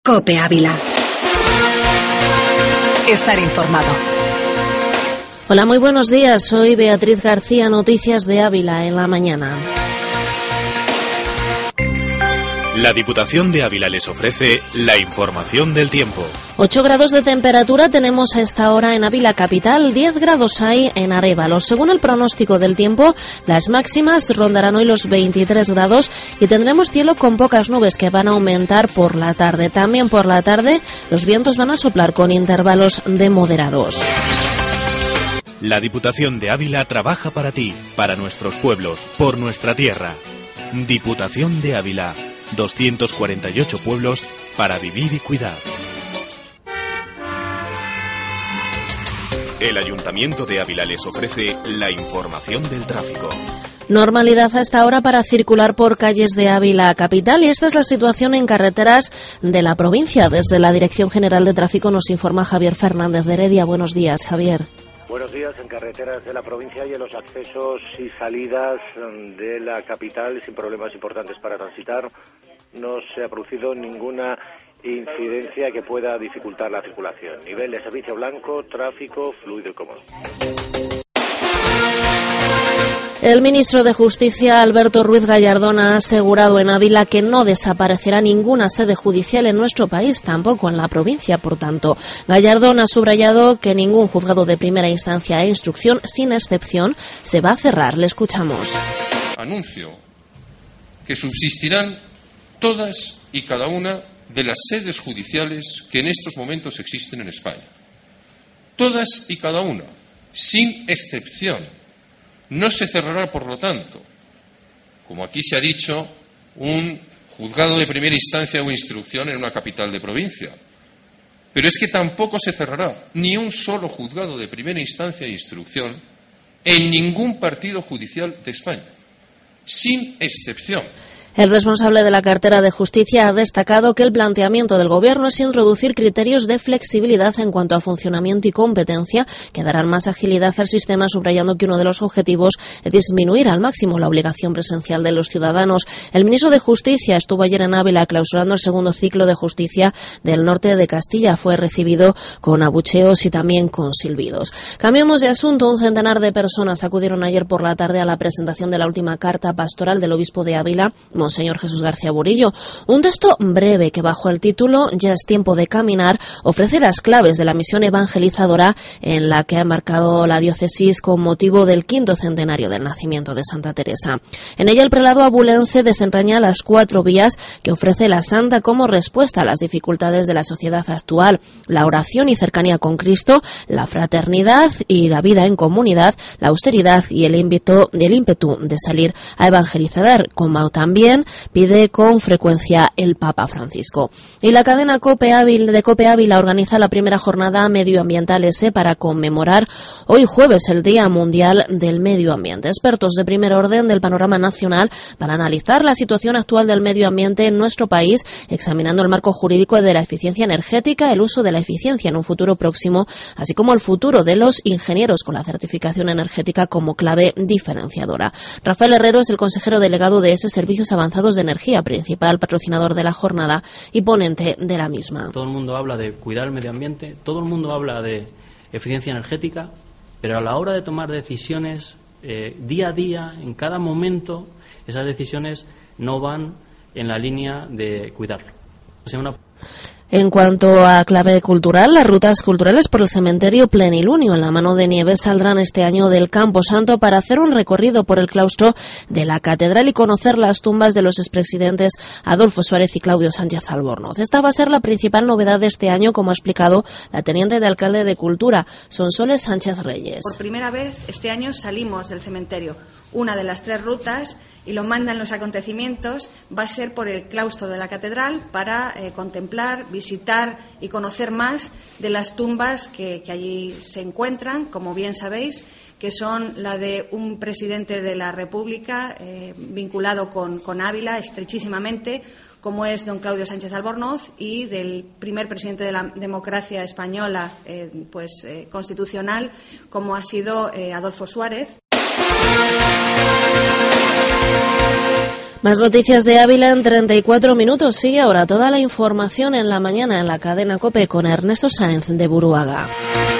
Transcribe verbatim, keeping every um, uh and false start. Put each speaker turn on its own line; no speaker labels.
COPE Ávila. Estar informado.
Hola, muy buenos días. Soy Beatriz García, Noticias de Ávila en la mañana.
La Diputación de Ávila les ofrece la información del tiempo.
ocho grados de temperatura tenemos a esta hora en Ávila capital, diez grados hay en Arévalo. Según el pronóstico del tiempo, las máximas rondarán hoy los veintitrés grados y tendremos cielo con pocas nubes que van a aumentar por la tarde. También por la tarde los vientos van a soplar con intervalos de moderados.
La Diputación de Ávila trabaja para ti, para nuestros pueblos, por nuestra tierra. Diputación de Ávila. doscientos cuarenta y ocho pueblos para vivir y cuidar. El Ayuntamiento de Ávila les ofrece la información del tráfico.
Normalidad a esta hora para circular por calles de Ávila capital, y esta es la situación en carreteras de la provincia. Desde la Dirección General de Tráfico nos informa Javier Fernández de Heredia. Buenos días, Javier.
Buenos días. En carreteras de la provincia y en los accesos y salidas de la capital sin problemas importantes para transitar. No se ha producido ninguna incidencia que pueda dificultar la circulación. Nivel de servicio blanco, tráfico fluido y cómodo.
El ministro de Justicia, Alberto Ruiz Gallardón, ha asegurado en Ávila que no desaparecerá ninguna sede judicial en nuestro país, tampoco en la provincia. Por tanto, Gallardón ha subrayado que ningún juzgado de primera instancia e instrucción, sin excepción, se va a cerrar. Le escuchamos.
Anuncio que subsistirán todas y cada una de las sedes judiciales que en estos momentos existen en España. Todas y cada una, sin excepción. No se cerrará, por lo tanto, como aquí se ha dicho, un juzgado de primera instancia o instrucción en una capital de provincia. Pero es que tampoco se cerrará ni un solo juzgado de primera instancia e instrucción en ningún partido judicial de España, sin excepción.
El responsable de la cartera de Justicia ha destacado que el planteamiento del Gobierno es introducir criterios de flexibilidad en cuanto a funcionamiento y competencia que darán más agilidad al sistema, subrayando que uno de los objetivos es disminuir al máximo la obligación presencial de los ciudadanos. El ministro de Justicia estuvo ayer en Ávila clausurando el segundo ciclo de justicia del norte de Castilla. Fue recibido con abucheos y también con silbidos. Cambiamos de asunto. Un centenar de personas acudieron ayer por la tarde a la presentación de la última carta pastoral del obispo de Ávila, Monseñor Jesús García Burillo. Un texto breve que, bajo el título Ya es tiempo de caminar, ofrece las claves de la misión evangelizadora en la que ha embarcado la diócesis con motivo del quinto centenario del nacimiento de Santa Teresa. En ella el prelado abulense desentraña las cuatro vías que ofrece la santa como respuesta a las dificultades de la sociedad actual: la oración y cercanía con Cristo, la fraternidad y la vida en comunidad, la austeridad y el ímpetu, el ímpetu de salir a evangelizar, como también pide con frecuencia el Papa Francisco. Y la cadena COPE Ávila, de COPE Ávila organiza la primera jornada medioambiental S para conmemorar hoy jueves el Día Mundial del Medio Ambiente. Expertos de primer orden del panorama nacional van a analizar la situación actual del medio ambiente en nuestro país, examinando el marco jurídico de la eficiencia energética, el uso de la eficiencia en un futuro próximo, así como el futuro de los ingenieros con la certificación energética como clave diferenciadora. Rafael Herrero es el consejero delegado de ese Servicios Avanzados de Energía, principal patrocinador de la jornada y ponente de la misma.
Todo el mundo habla de cuidar el medio ambiente, todo el mundo habla de eficiencia energética, pero a la hora de tomar decisiones eh, día a día, en cada momento, esas decisiones no van en la línea de cuidarlo. O sea, una...
En cuanto a clave cultural, las rutas culturales por el cementerio Plenilunio en la Mano de Nieve saldrán este año del Campo Santo para hacer un recorrido por el claustro de la catedral y conocer las tumbas de los expresidentes Adolfo Suárez y Claudio Sánchez Albornoz. Esta va a ser la principal novedad de este año, como ha explicado la teniente de alcalde de Cultura, Sonsoles Sánchez Reyes.
Por primera vez este año salimos del cementerio. Una de las tres rutas, y lo mandan los acontecimientos, va a ser por el claustro de la catedral para eh, contemplar, visitar y conocer más de las tumbas que, que allí se encuentran, como bien sabéis, que son la de un presidente de la República eh, vinculado con, con Ávila estrechísimamente, como es don Claudio Sánchez Albornoz, y del primer presidente de la democracia española eh, pues eh, constitucional, como ha sido eh, Adolfo Suárez.
Más noticias de Ávila en treinta y cuatro minutos. Sigue ahora toda la información en la mañana en la cadena COPE con Ernesto Sáenz de Buruaga.